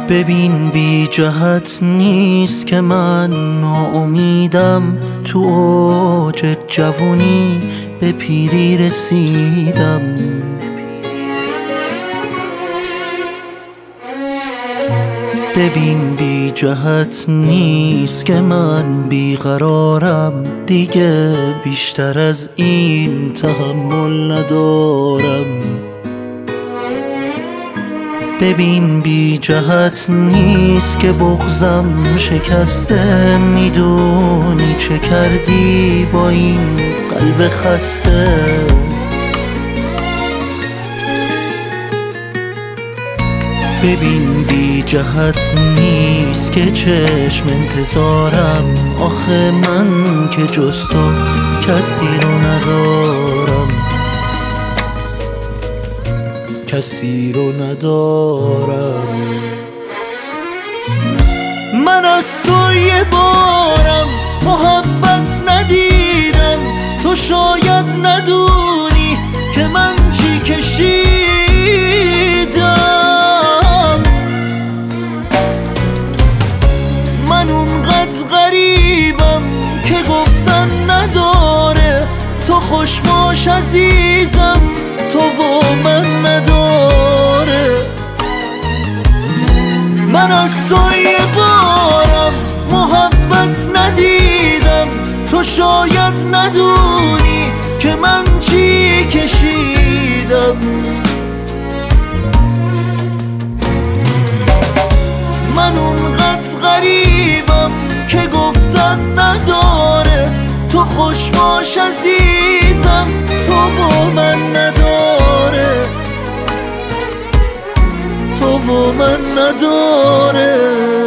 ببین بی جهت نیست که من ناامیدم، تو اوج جوونی به پیری رسیدم. ببین بی جهت نیست که من بیقرارم، دیگه بیشتر از این تحمل ندارم. ببین بی جهت نیست که بغضم شکسته، میدونی چه کردی با این قلب خسته. ببین بی جهت نیست که چشم انتظارم، آخه من که جز تو کسی رو ندارم، کسی رو ندارم. من از تو یه بارم محبت ندیدم، تو شاید ندونی که من چی کشیدم. من اونقدر غریبم که گفتن نداره، تو خوش باش عزیزم، تو و من نداره. من از تو یه بارم محبت ندیدم، تو شاید ندونی که من چی کشیدم. من اونقدر غریبم که گفتن نداره، تو خوش باش عزیزم، تو و من نداره، تو و من نداره.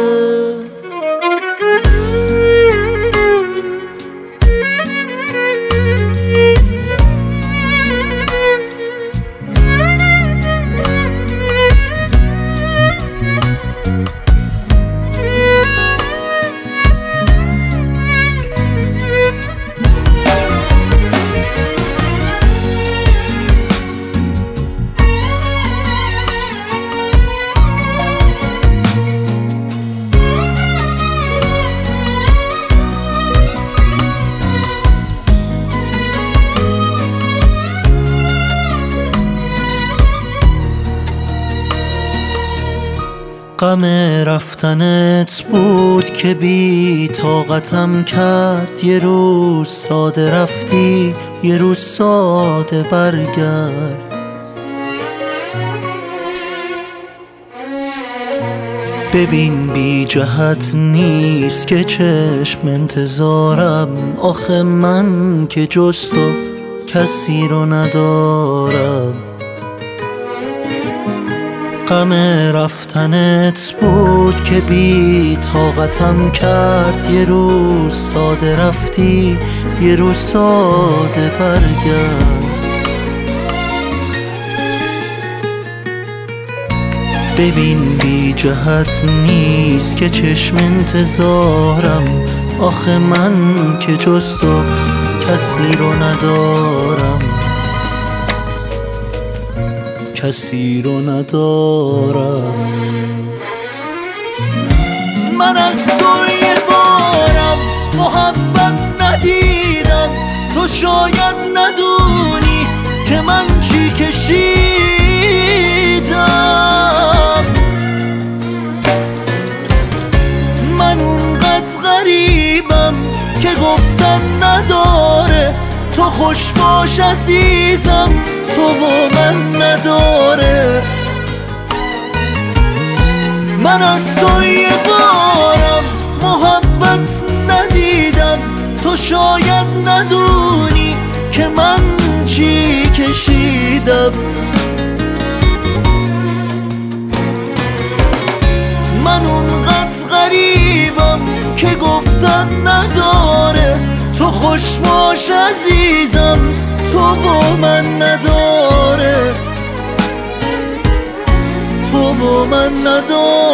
غم رفتنت بود که بی طاقتم کرد، یه روز ساده رفتی، یه روز ساده برگرد. ببین بی جهت نیست که چشم انتظارم، آخه من که جز تو کسی رو ندارم. غم رفتنت بود که بی طاقتم کرد، یه روز ساده رفتی، یه روز ساده برگرد. ببین بی جهت نیست که چشم انتظارم، آخه من که جز تو کسی رو ندارم، کسی رو ندارم. من از تو یه بارم محبت ندیدم، تو شاید ندونی که من چی کشیدم. من اونقدر غریبم که گفتن نداره، تو خوش باش عزیزم، تو و من نداره. من از تو یه بارم محبت ندیدم، تو شاید ندونی که من چی کشیدم. من اونقدر غریبم که گفتن نداره، تو خوش باش عزیزم، تو و من نداره، تو و من نداره.